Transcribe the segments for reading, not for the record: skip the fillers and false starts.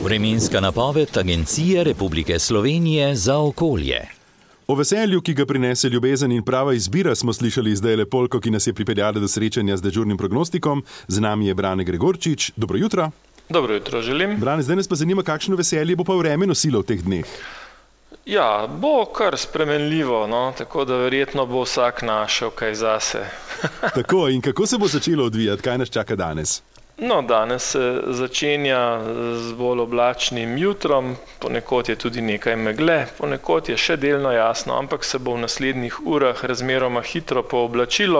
Vremenska napoved Agencije Republike Slovenije za okolje. O veselju, ki ga prinese ljubezen in prava izbira, smo slišali zdaj polko, ki nas je pripeljala do srečanja z dežurnim prognostikom. Z nami je Brane Gregorčič. Dobro jutro. Dobro jutro želim. Brane, zdaj nas pa zanima, kakšno veselje bo pa vreme nosilo v teh dneh. Ja, bo kar spremenljivo, tako da verjetno bo vsak našel kaj zase. Tako, in kako se bo začelo odvijati? Kaj nas čaka danes? Danes se začenja z bolj oblačnim jutrom, ponekod je tudi nekaj megle, ponekod je še delno jasno, ampak se bo v naslednjih urah razmeroma hitro pooblačilo.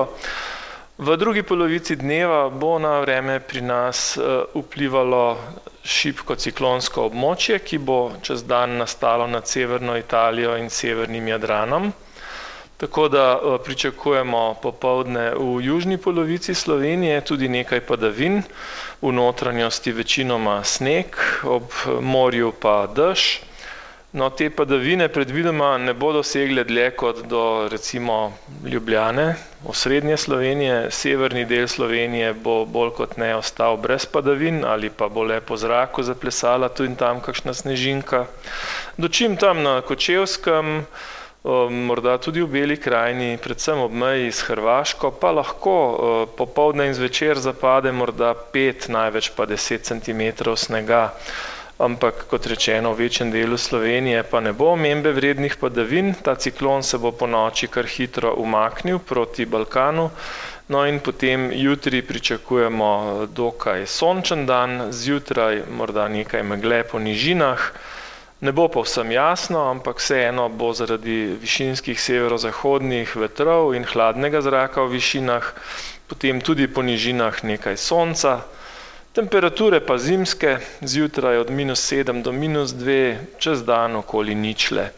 V drugi polovici dneva bo na vreme pri nas vplivalo šibko ciklonsko območje, ki bo čez dan nastalo nad severno Italijo in severnim Jadranom. Tako da pričakujemo popoldne v južni polovici Slovenije tudi nekaj padavin, v notranjosti večinoma sneg, ob morju pa dež. Te padavine predvidoma ne bodo segle dlje kot do recimo Ljubljane, osrednje Slovenije, severni del Slovenije bo bolj kot ne ostal brez padavin ali pa bo le po zraku zaplesala tu in tam kakšna snežinka. Dočim tam na Kočevskem, morda tudi v Beli krajini, predvsem ob meji s Hrvaško, pa lahko popoldne in zvečer zapade morda 5, največ pa 10 cm snega. Ampak, kot rečeno, v večjem delu Slovenije pa ne bo omembe vrednih padavin. Ta ciklon se bo po noči kar hitro umaknil proti Balkanu. In potem jutri pričakujemo dokaj sončen dan, zjutraj morda nekaj megle po nižinah. Ne bo pa vsem jasno, ampak vseeno bo zaradi višinskih severozahodnih vetrov in hladnega zraka v višinah, potem tudi po nižinah nekaj sonca. Temperature pa zimske, zjutraj od -7 do -2, čez dan okoli ničle.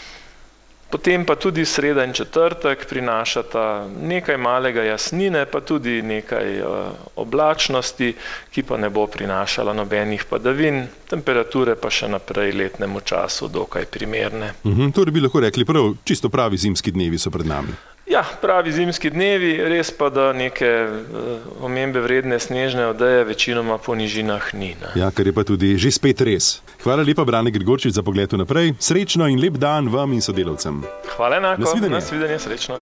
Potem pa tudi sreda in četrtek prinašata nekaj malega jasnine, pa tudi nekaj oblačnosti, ki pa ne bo prinašala nobenih padavin. Temperature pa še naprej letnemu času dokaj primerne. Torej bi lahko rekli čisto pravi zimski dnevi so pred nami. Ja, pravi zimski dnevi, res pa, da neke omembe vredne snežne odeje večinoma po nižinah ni. Ja, kar je pa tudi že spet res. Hvala lepa, Brane Gregorčič, za pogled naprej. Srečno in lep dan vam in sodelavcem. Hvala enako, nasvidenje, srečno.